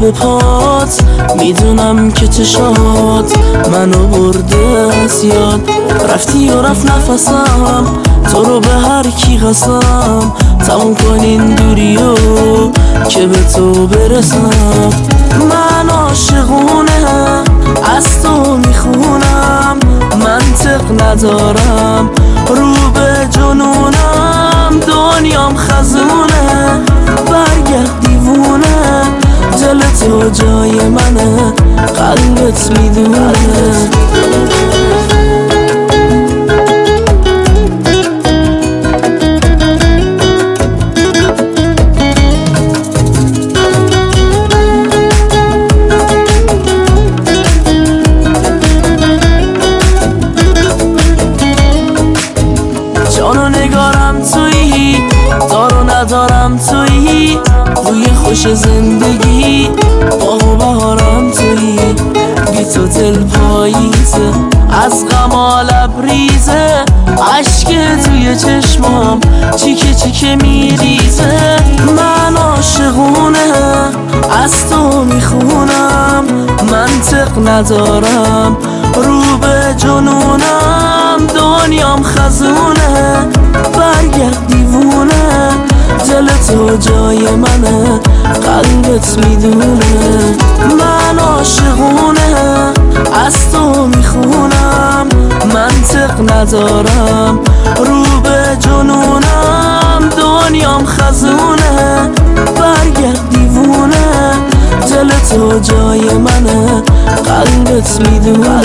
به پات، میدونم که چشات منو برده از یاد. رفتی و رفت نفسم، تو رو به هر کی قسم تموم کنین دوریو که به تو برسم. من عاشقونه از تو میخونم، منطق ندارم رو به جنونم. دنیام خزونه برگرد دیوونه، دل تو جای منه قلبت میدونه. جانو نگارم تویی، دارو ندارم تویی، روی خوش زندگی باغ و بهارم تویی. بی تو دل پاییزه، از غم لبریزه، عشق توی چشمام چیکه چیکه میریزه. من عاشقونه از تو میخونم، منطق ندارم رو به جنونم. دنیام خزونه برگرد دیوونه، دل تو جای منه قلبت میدونه. من عاشقونه از تو میخونم، منطق ندارم رو به جنونم. دنیام خزونه برگرد دیوونه، دل تو جای منه قلبت میدونه.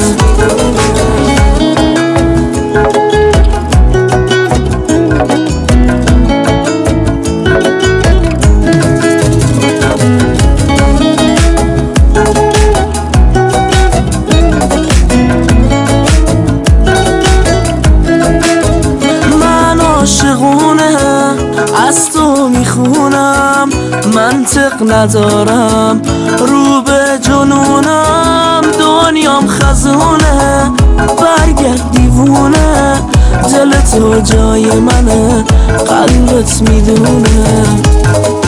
عاشقونه از تو میخونم، منطق ندارم رو به جنونم. دنیام خزونه برگرد دیوونه، دل تو جای منه قلبت میدونه.